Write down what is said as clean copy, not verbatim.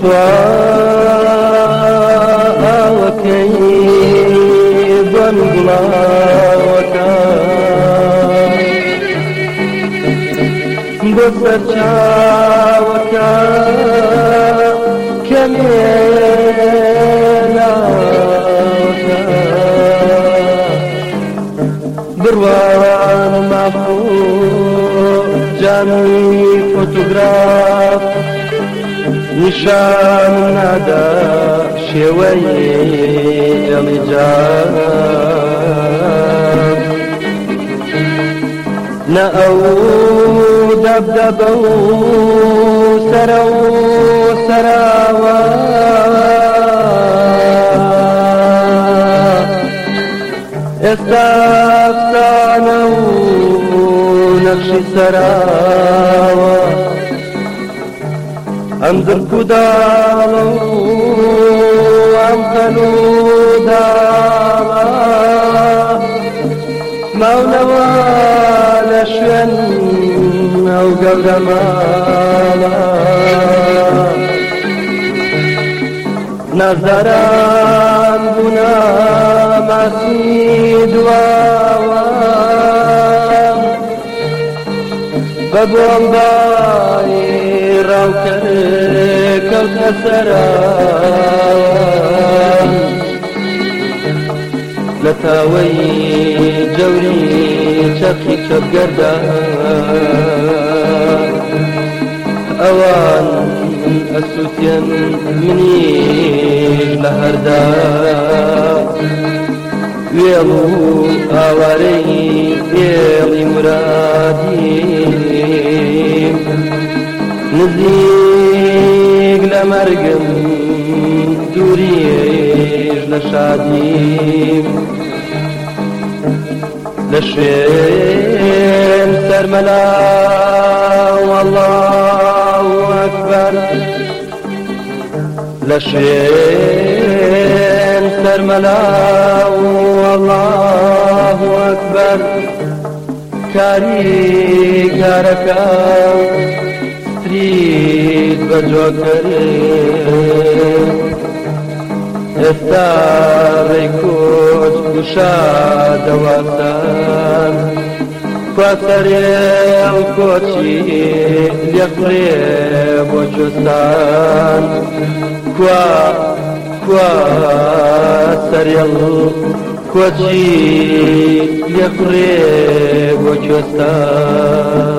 خواوەکەی بۆن گوڵاوەکە بۆ سەرچاوەکە کەمێناوەکە بڕوان مافوو جامی فۆتۆگراف نیشان نادا شێوەی ئەڵیجان نە ئەو دەبدەبە و سەرە و سەراوە ئێستا ئەفسانە و نەقشی سەراوە ئەم درک و داڵە و ئەم خەن و داڵە ماونەوە لە شوێن ئەو گەورە ماڵە نازداران بوونە ماسی دواوە بە بۆمبای ڕاوکەر کەوتە سەراوە لە تاوەی جەوری چەرخی چەپگەردە ئەوان ئەسووتێن منیش لە هەردا وێڵ و ئاوارەی ئێڵی مرادیم نزیک لە مەرگم دووریش لە شادیم لە شوێن سەرمەلا والله ئەکبەر لە شوێن سەرمەلا والله ئەکبەر کاریگارەکە ستریت بە جۆکەرێ ئێستا ڕێی کۆچ گوشادەواتان کوا سەرێڵ کۆچی لێقڕێ بۆ کوێستان کوا سەرێڵ کۆچی لێقڕێ بۆ کوێستان